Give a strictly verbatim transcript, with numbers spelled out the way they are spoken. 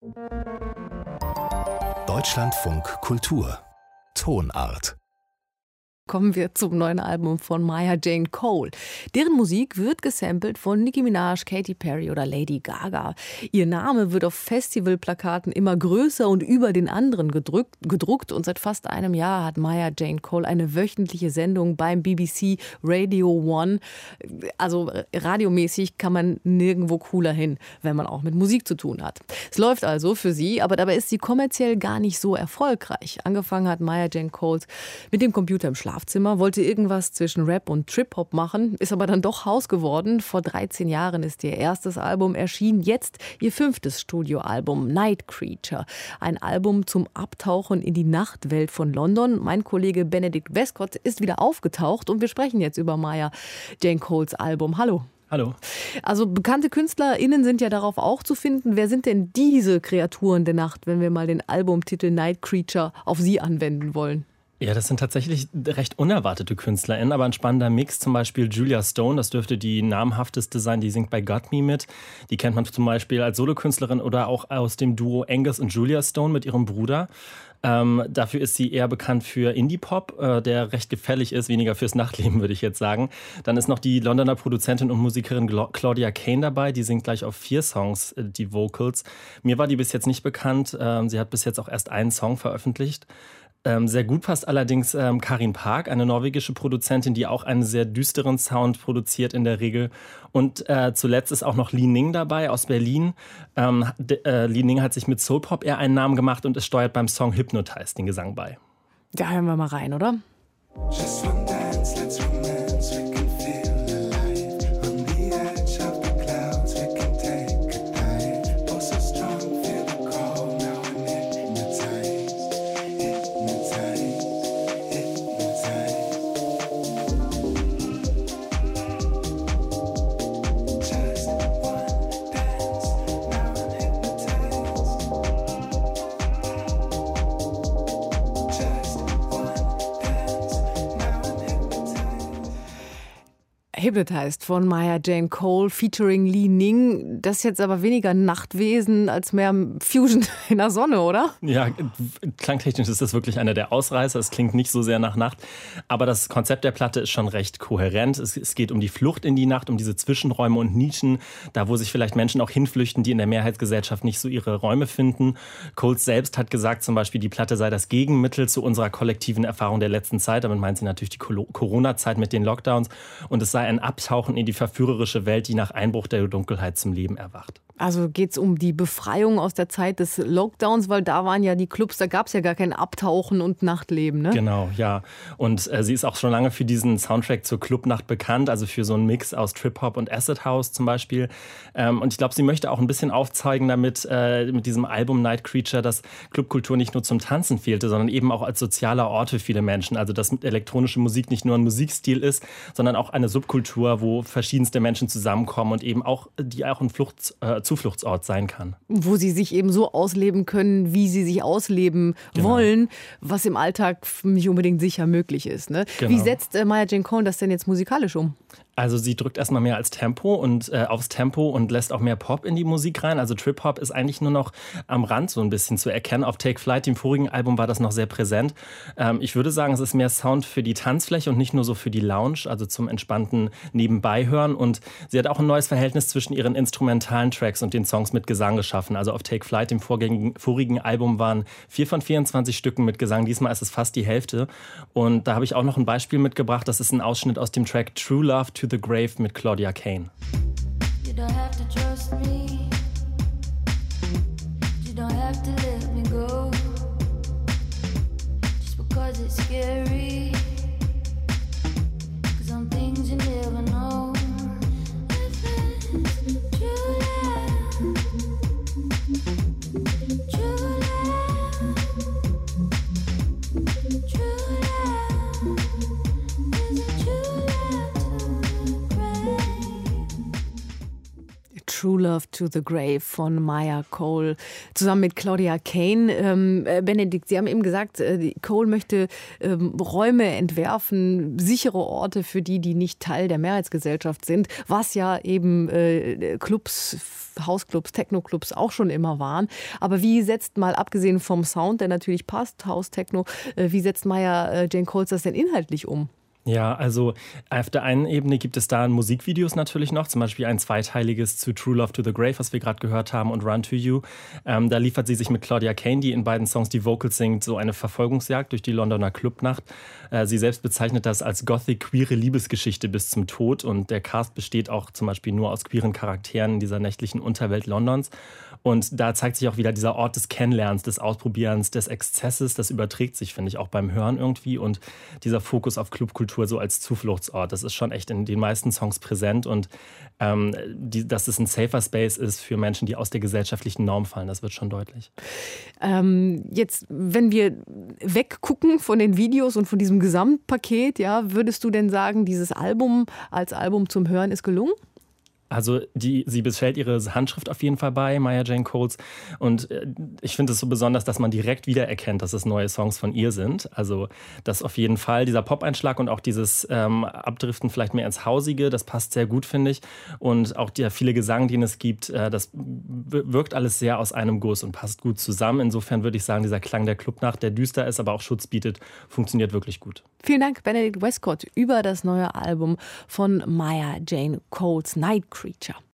Deutschlandfunk Kultur Tonart. Kommen wir zum neuen Album von Maya Jane Cole. Deren Musik wird gesampelt von Nicki Minaj, Katy Perry oder Lady Gaga. Ihr Name wird auf Festivalplakaten immer größer und über den anderen gedrückt, gedruckt. Und seit fast einem Jahr hat Maya Jane Cole eine wöchentliche Sendung beim B B C Radio One. Also radiomäßig kann man nirgendwo cooler hin, wenn man auch mit Musik zu tun hat. Es läuft also für sie, aber dabei ist sie kommerziell gar nicht so erfolgreich. Angefangen hat Maya Jane Cole mit dem Computer im Schlafzimmer. Wollte irgendwas zwischen Rap und Trip-Hop machen, ist aber dann doch Haus geworden. Vor dreizehn Jahren ist ihr erstes Album erschienen, jetzt ihr fünftes Studioalbum, Night Creature. Ein Album zum Abtauchen in die Nachtwelt von London. Mein Kollege Benedikt Westcott ist wieder aufgetaucht und wir sprechen jetzt über Maya Jane Coles Album. Hallo. Hallo. Also bekannte KünstlerInnen sind ja darauf auch zu finden. Wer sind denn diese Kreaturen der Nacht, wenn wir mal den Albumtitel Night Creature auf sie anwenden wollen? Ja, das sind tatsächlich recht unerwartete KünstlerInnen, aber ein spannender Mix. Zum Beispiel Julia Stone, das dürfte die namhafteste sein, die singt bei Got Me mit. Die kennt man zum Beispiel als Solokünstlerin oder auch aus dem Duo Angus und Julia Stone mit ihrem Bruder. Ähm, dafür ist sie eher bekannt für Indie-Pop, äh, der recht gefällig ist, weniger fürs Nachtleben, würde ich jetzt sagen. Dann ist noch die Londoner Produzentin und Musikerin Gla- Claudia Kane dabei, die singt gleich auf vier Songs äh, die Vocals. Mir war die bis jetzt nicht bekannt, ähm, sie hat bis jetzt auch erst einen Song veröffentlicht. Ähm, sehr gut passt allerdings ähm, Karin Park, eine norwegische Produzentin, die auch einen sehr düsteren Sound produziert in der Regel. Und äh, zuletzt ist auch noch Li Ning dabei aus Berlin. Ähm, de, äh, Li Ning hat sich mit Soulpop eher einen Namen gemacht und es steuert beim Song Hypnotize den Gesang bei. Da hören wir mal rein, oder? Just one dance, let's romance, we can feel alive. On the edge of the clouds, we can take a dive. Oh, so strong, feel the call, now I'm hypnotized. Hypnotized, hypnotized. Just one dance, now I'm hypnotized. Just one Hypnotized von Maya Jane Cole featuring Li Ning. Das ist jetzt aber weniger Nachtwesen als mehr Fusion in der Sonne, oder? Ja, klangtechnisch ist das wirklich einer der Ausreißer. Es klingt nicht so sehr nach Nacht. Aber das Konzept der Platte ist schon recht kohärent. Es, es geht um die Flucht in die Nacht, um diese Zwischenräume und Nischen, da wo sich vielleicht Menschen auch hinflüchten, die in der Mehrheitsgesellschaft nicht so ihre Räume finden. Coles selbst hat gesagt, zum Beispiel, die Platte sei das Gegenmittel zu unserer kollektiven Erfahrung der letzten Zeit. Damit meint sie natürlich die Corona-Zeit mit den Lockdowns. Und es sei ein Abtauchen in die verführerische Welt, die nach Einbruch der Dunkelheit zum Leben erwacht. Also geht es um die Befreiung aus der Zeit des Lockdowns, weil da waren ja die Clubs, da gab es ja gar kein Abtauchen und Nachtleben, ne? Genau, ja. Und äh, sie ist auch schon lange für diesen Soundtrack zur Clubnacht bekannt, also für so einen Mix aus Trip-Hop und Acid House zum Beispiel. Ähm, und ich glaube, sie möchte auch ein bisschen aufzeigen damit, äh, mit diesem Album Night Creature, dass Clubkultur nicht nur zum Tanzen fehlte, sondern eben auch als sozialer Ort für viele Menschen. Also dass elektronische Musik nicht nur ein Musikstil ist, sondern auch eine Subkultur, wo verschiedenste Menschen zusammenkommen und eben auch, die auch ein Flucht, äh, Zufluchtsort sein kann. Wo sie sich eben so ausleben können, wie sie sich ausleben Genau. wollen, was im Alltag nicht unbedingt sicher möglich ist. Ne? Genau. Wie setzt äh, Maya Jane Cole das denn jetzt musikalisch um? Also sie drückt erstmal mehr als Tempo und äh, aufs Tempo und lässt auch mehr Pop in die Musik rein. Also Trip-Hop ist eigentlich nur noch am Rand so ein bisschen zu erkennen. Auf Take Flight, dem vorigen Album, war das noch sehr präsent. Ähm, ich würde sagen, es ist mehr Sound für die Tanzfläche und nicht nur so für die Lounge, also zum entspannten Nebenbeihören. Und sie hat auch ein neues Verhältnis zwischen ihren instrumentalen Tracks und den Songs mit Gesang geschaffen. Also auf Take Flight, dem vorgängigen, vorigen Album, waren vier von vierundzwanzig Stücken mit Gesang. Diesmal ist es fast die Hälfte. Und da habe ich auch noch ein Beispiel mitgebracht. Das ist ein Ausschnitt aus dem Track True Love to the Grave mit Claudia Kane. You don't have to trust me. You don't have to let me go. Just because it's scary. 'Cause some things you never know. If it's true love, true love, true love, is it true love to the grave? True Love to the Grave von Maya Cole zusammen mit Claudia Kane. Ähm, äh, Benedikt, Sie haben eben gesagt, äh, Cole möchte ähm, Räume entwerfen, sichere Orte für die, die nicht Teil der Mehrheitsgesellschaft sind, was ja eben äh, Clubs, Hausclubs, Techno-Clubs auch schon immer waren. Aber wie setzt mal, abgesehen vom Sound, der natürlich passt, House, Techno, äh, wie setzt Maya äh, Jane Coles das denn inhaltlich um? Ja, also auf der einen Ebene gibt es da Musikvideos natürlich noch, zum Beispiel ein zweiteiliges zu True Love to the Grave, was wir gerade gehört haben, und Run to You. Ähm, da liefert sie sich mit Claudia Kane, die in beiden Songs die Vocals singt, so eine Verfolgungsjagd durch die Londoner Clubnacht. Äh, sie selbst bezeichnet das als gothic-queere Liebesgeschichte bis zum Tod, und der Cast besteht auch zum Beispiel nur aus queeren Charakteren in dieser nächtlichen Unterwelt Londons. Und da zeigt sich auch wieder dieser Ort des Kennenlernens, des Ausprobierens, des Exzesses. Das überträgt sich, finde ich, auch beim Hören irgendwie. Und dieser Fokus auf Clubkultur so als Zufluchtsort, das ist schon echt in den meisten Songs präsent. Und ähm, die, dass es ein safer Space ist für Menschen, die aus der gesellschaftlichen Norm fallen, das wird schon deutlich. Ähm, jetzt, wenn wir weggucken von den Videos und von diesem Gesamtpaket, ja, würdest du denn sagen, dieses Album als Album zum Hören ist gelungen? Also die, sie bestellt ihre Handschrift auf jeden Fall bei, Maya Jane Coles. Und ich finde es so besonders, dass man direkt wiedererkennt, dass es neue Songs von ihr sind. Also das auf jeden Fall, dieser Pop-Einschlag und auch dieses ähm, Abdriften vielleicht mehr ins Hausige, das passt sehr gut, finde ich. Und auch der viele Gesang, den es gibt, äh, das wirkt alles sehr aus einem Guss und passt gut zusammen. Insofern würde ich sagen, dieser Klang der Clubnacht, der düster ist, aber auch Schutz bietet, funktioniert wirklich gut. Vielen Dank, Benedikt Westcott, über das neue Album von Maya Jane Coles, Night Creature.